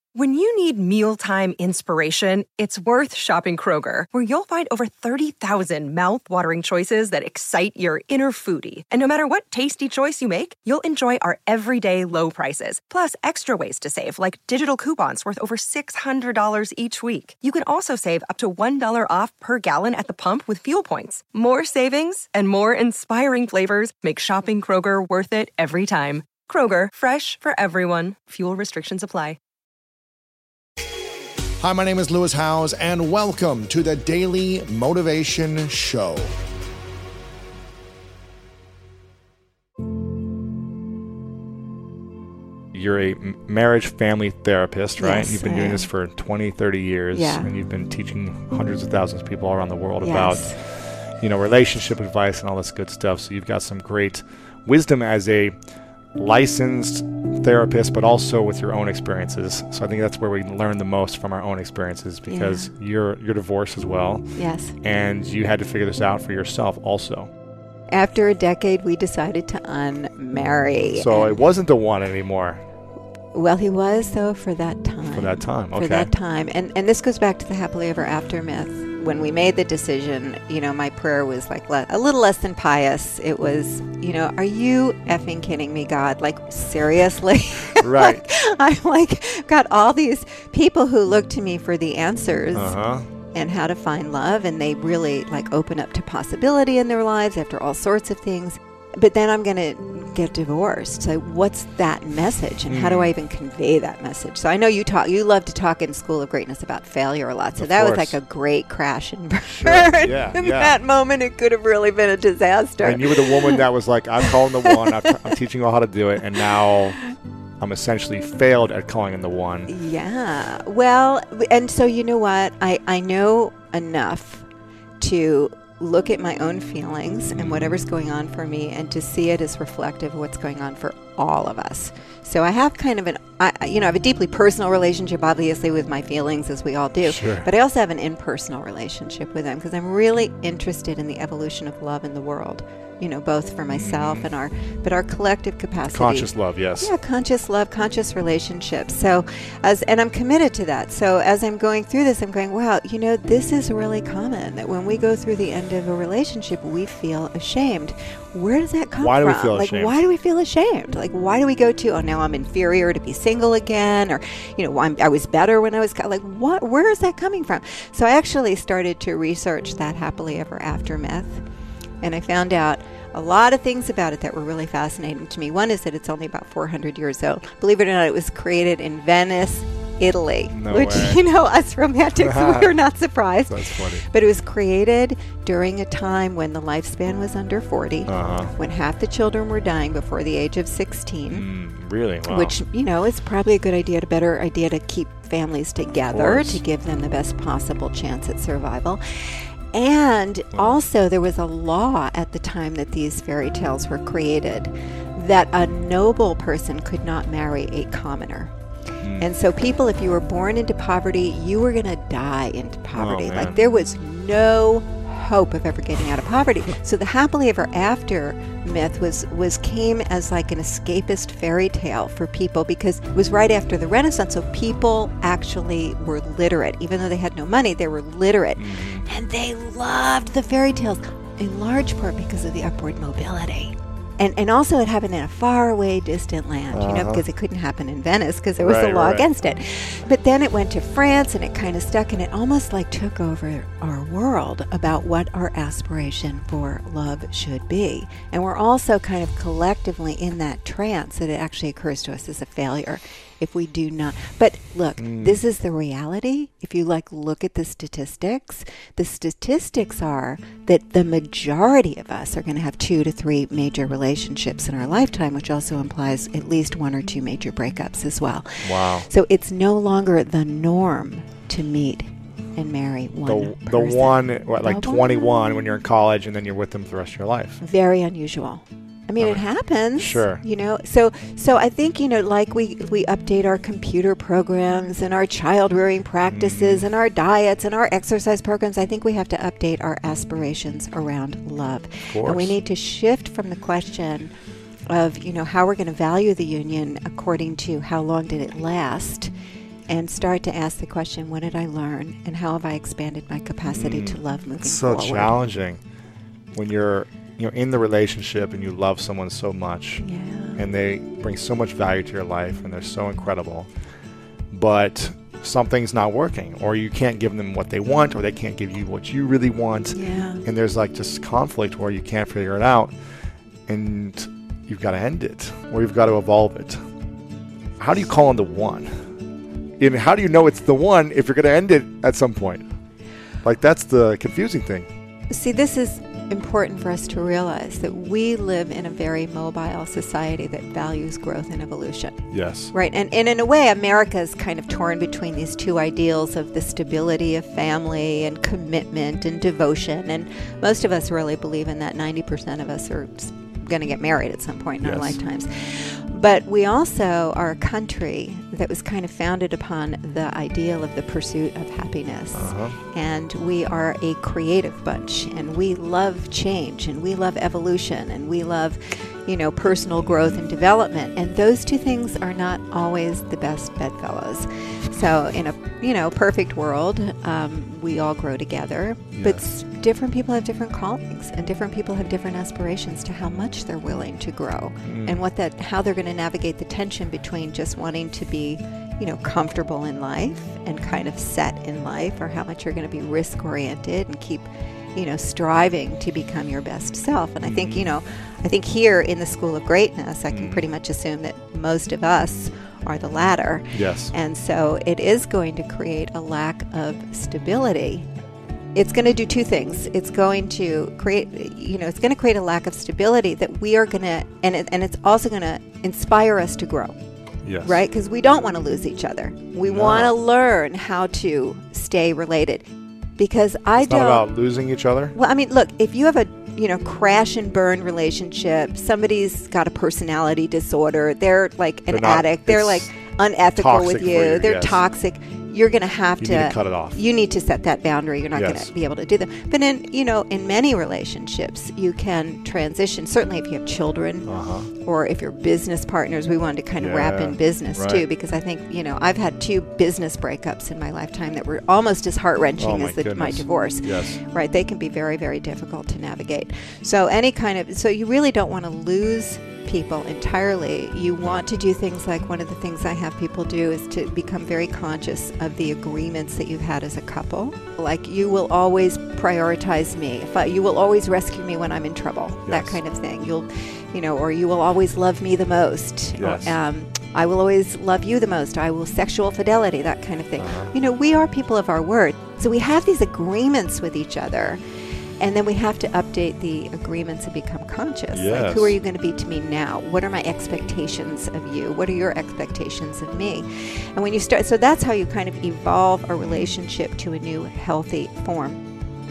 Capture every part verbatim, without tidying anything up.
When you need mealtime inspiration, it's worth shopping Kroger, where you'll find over thirty thousand mouth-watering choices that excite your inner foodie. And no matter what tasty choice you make, you'll enjoy our everyday low prices, plus extra ways to save, like digital coupons worth over six hundred dollars each week. You can also save up to one dollar off per gallon at the pump with fuel points. More savings and more inspiring flavors make shopping Kroger worth it every time. Kroger, fresh for everyone. Fuel restrictions apply. Hi, my name is Lewis Howes, and welcome to the Daily Motivation Show. You're a marriage family therapist, right? Yes, You've been I doing am. this for twenty, thirty years, Yeah. and you've been teaching hundreds of thousands of people all around the world Yes. about, you know, relationship advice and all this good stuff. So you've got some great wisdom as a licensed therapist, but also with your own experiences. So I think that's where we learn the most from our own experiences, because Yeah. you're you're divorced as well, Yes. and you had to figure this out for yourself also. After a decade, we decided to unmarry. So And- it wasn't the one anymore Well, he was, though, for that time. for that time. Okay. For that time. And and this goes back to the happily ever after myth. When we made the decision, you know, my prayer was like le- a little less than pious. It was, you know, are you effing kidding me, God? Like, seriously? Right. Like, I'm like, got all these people who look to me for the answers. Uh-huh. And how to find love, and they really like open up to possibility in their lives after all sorts of things. But then I'm going to get divorced. So what's that message, and how do Mm. I even convey that message? So I know you talk, you love to talk in School of Greatness about failure a lot. So Of that was course. like a great crash and burn. Sure. Yeah, In yeah. that moment, it could have really been a disaster. And you were the woman that was like, I'm calling the one, I'm, I'm teaching you all how to do it, and now I'm essentially failed at calling in the one. Yeah. Well, and so you know what? I, I know enough to look at my own feelings and whatever's going on for me, and to see it as reflective of what's going on for all of us. So I have kind of an, I, I- you know, I have a deeply personal relationship, obviously, with my feelings, as we all do. Sure. But I also have an impersonal relationship with them, because I'm really interested in the evolution of love in the world. You know, both for myself and our, but our collective capacity. Conscious love, yes. Yeah, conscious love, conscious relationships. So, as and I'm committed to that. So, as I'm going through this, I'm going, wow, you know, this is really common, that when we go through the end of a relationship, we feel ashamed. Where does that come Why do from? we feel like, ashamed? why do we feel ashamed? Like, why do we go to, oh, now I'm inferior to be single again, or, you know, I'm, I was better when I was co-" like, what? Where is that coming from? So, I actually started to research that happily ever after myth. And I found out a lot of things about it that were really fascinating to me. One is that it's only about four hundred years old. Believe it or not, it was created in Venice, Italy. No which, way. you know, us romantics, we're not surprised. That's funny. But it was created during a time when the lifespan was under forty, Uh-huh. when half the children were dying before the age of sixteen. Mm, really? Wow. Which, you know, is probably a good idea, a better idea to keep families together, course. to give them the best possible chance at survival. And also, there was a law at the time that these fairy tales were created that a noble person could not marry a commoner. Mm. And so people, if you were born into poverty, you were going to die into poverty. man. Like, there was no hope of ever getting out of poverty. So the happily ever after myth was was came as like an escapist fairy tale for people, because it was right after the Renaissance. So people actually were literate. Even though they had no money, they were literate. And they loved the fairy tales, in large part because of the upward mobility. And and also it happened in a faraway, distant land, you know, Uh-huh. because it couldn't happen in Venice because there was Right, a law right. against it. But then it went to France, and it kind of stuck, and it almost like took over our world about what our aspiration for love should be. And we're also kind of collectively in that trance that it actually occurs to us as a failure if we do not. But look, this is the reality. If you like look at the statistics, the statistics are that the majority of us are going to have two to three major relationships in our lifetime, which also implies at least one or two major breakups as well. Wow. So it's no longer the norm to meet and marry one The, the person. one, what, like The twenty-one when you're in college, and then you're with them for the rest of your life. Very unusual. I mean, Uh, it happens. sure. You know, so so I think, you know, like we we update our computer programs and our child rearing practices and our diets and our exercise programs. I think we have to update our aspirations around love. course. And we need to shift from the question of, you know, how we're going to value the union according to how long did it last, and start to ask the question, what did I learn and how have I expanded my capacity mm. to love moving it's so forward? So challenging when you're you know in the relationship and you love someone so much yeah. and they bring so much value to your life and they're so incredible, but something's not working, or you can't give them what they want, or they can't give you what you really want. Yeah. And there's like just conflict where you can't figure it out, and you've got to end it, or you've got to evolve it. How do you call on the one? And how do you know it's the one if you're going to end it at some point? Like, that's the confusing thing. See, this is important for us to realize that we live in a very mobile society that values growth and evolution. Yes. Right. And, and in a way, America is kind of torn between these two ideals of the stability of family and commitment and devotion. And most of us really believe in that. ninety percent of us are going to get married at some point in yes. our lifetimes. But we also are a country that was kind of founded upon the ideal of the pursuit of happiness. Uh-huh. And we are a creative bunch, and we love change, and we love evolution, and we love, you know, personal growth and development. And those two things are not always the best bedfellows. So in a, you know, perfect world, um, we all grow together. Yes. But different people have different callings, and different people have different aspirations to how much they're willing to grow, mm. and what that, how they're going to navigate the tension between just wanting to be, you know, comfortable in life and kind of set in life, or how much you're going to be risk oriented and keep, you know, striving to become your best self. And mm-hmm. I think, you know, I think here in the School of Greatness, I can mm. pretty much assume that most of us are the latter. Yes. And so it is going to create a lack of stability. It's going to do two things. It's going to create, you know, it's going to create a lack of stability that we are going to, and it, and it's also going to inspire us to grow. Yes. Right? Because we don't want to lose each other. We no. want to learn how to stay related. Because I it's don't. It's not about losing each other. Well, I mean, look, if you have a, you know, crash and burn relationship, somebody's got a personality disorder, they're like an they're not, addict, they're like unethical with you, you they're yes. toxic. You're going to have you to, need to cut it off. You need to set that boundary. You're not yes. going to be able to do that. But in, you know, in many relationships, you can transition. Certainly if you have children uh-huh. or if you're business partners, we wanted to kind of yeah. wrap in business right. too, because I think, you know, I've had two business breakups in my lifetime that were almost as heart-wrenching oh my as the, my divorce. Yes. Right? They can be very, very difficult to navigate. So any kind of, so you really don't want to lose people entirely. You want to do things like, one of the things I have people do is to become very conscious of the agreements that you've had as a couple. Like, you will always prioritize me. If I, you will always rescue me when I'm in trouble. Yes. That kind of thing. You'll, you know, or you will always love me the most. Yes. Or, um, I will always love you the most. I will sexual fidelity, that kind of thing. Uh-huh. You know, we are people of our word. So we have these agreements with each other. And then we have to update the agreements and become conscious. Yes. Like, who are you going to be to me now? What are my expectations of you? What are your expectations of me? And when you start, so that's how you kind of evolve a relationship to a new healthy form.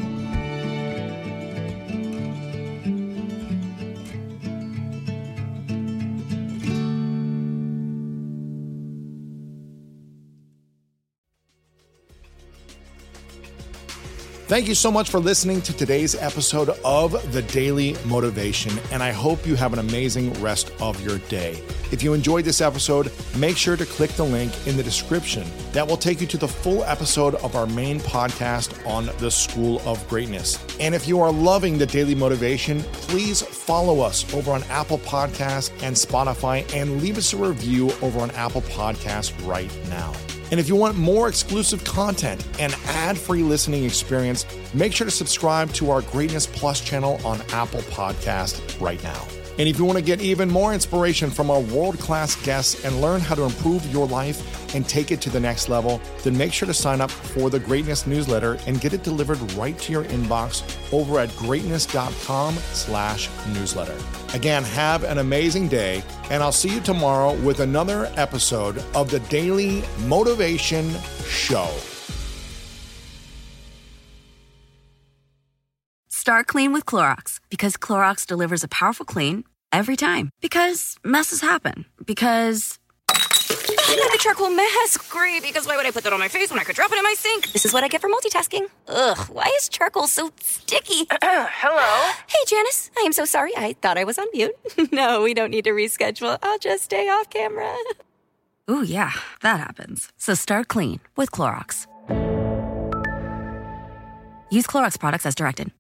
Thank you so much for listening to today's episode of The Daily Motivation, and I hope you have an amazing rest of your day. If you enjoyed this episode, make sure to click the link in the description. That will take you to the full episode of our main podcast on the School of Greatness. And if you are loving The Daily Motivation, please follow us over on Apple Podcasts and Spotify, and leave us a review over on Apple Podcasts right now. And if you want more exclusive content and ad-free listening experience, make sure to subscribe to our Greatness Plus channel on Apple Podcast right now. And if you want to get even more inspiration from our world-class guests and learn how to improve your life and take it to the next level, then make sure to sign up for the Greatness newsletter and get it delivered right to your inbox over at greatness.com slash newsletter. Again, have an amazing day, and I'll see you tomorrow with another episode of the Daily Motivation Show. Start clean with Clorox, because Clorox delivers a powerful clean every time. Because messes happen. Because I the charcoal mask. Great, because why would I put that on my face when I could drop it in my sink? This is what I get for multitasking. Ugh, why is charcoal so sticky? Hello? Hey, Janice. I am so sorry. I thought I was on mute. No, we don't need to reschedule. I'll just stay off camera. Ooh, yeah, that happens. So start clean with Clorox. Use Clorox products as directed.